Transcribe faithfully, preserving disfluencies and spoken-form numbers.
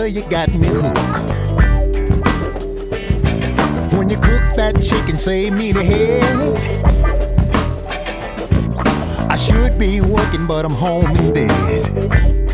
you got me hooked. When you cook that chicken, save me the head. I should be working, but I'm home in bed.